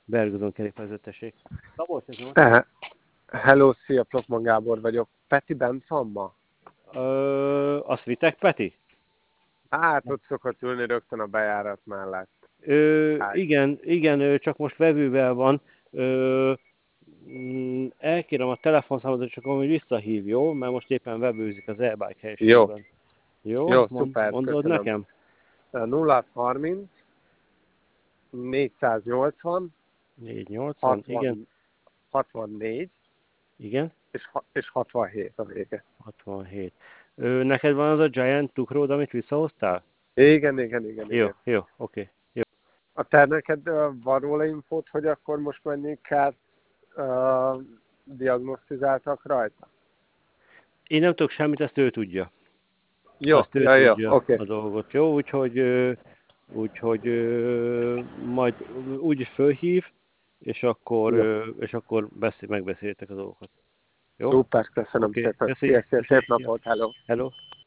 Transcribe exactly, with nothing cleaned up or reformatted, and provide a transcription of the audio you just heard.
Bergozon kerékpárvezetesség. Szabolcs, ez most? Eh, hello, szia, Plokman Gábor vagyok. Peti bent van ma? Ö, azt vitek, Peti? Hát, ott szokott ülni rögtön a bejárat mellett. Ö, Hát, igen, igen, ő csak most vevővel van. Ö, mm, elkérem a telefonszámot, csak hogy visszahív, jó? Mert most éppen vevőzik az e-bike jó, helységben. Jó? jó, Mond, szuper, mondod köszönöm. nekem? nulla harminc négyszáznyolcvan négyszáznyolcvan, igen, hatvan, hatvannégy igen, és, ha- és hatvanhét a vége. hatvanhét. Ö, neked van az a Giant tukród, amit visszahoztál? Igen, igen, igen, Jó, igen. jó, oké. Jó. A te neked ö, van róla infót, hogy akkor most mennyi kárt uh, diagnosztizáltak rajta? Én nem tudok semmit, ezt ő tudja. Jó, Azt ő jó, jó, tudja oké. a dolgot, jó? Úgyhogy, ö, úgyhogy ö, majd úgyis fölhív, és akkor, Jó. ö, és akkor beszél, megbeszéljétek a dolgokat. Jó? Szuper, köszönöm Oké, szépen. köszi, Szia, szia, köszi. szép Ja. napot, hello. Hello.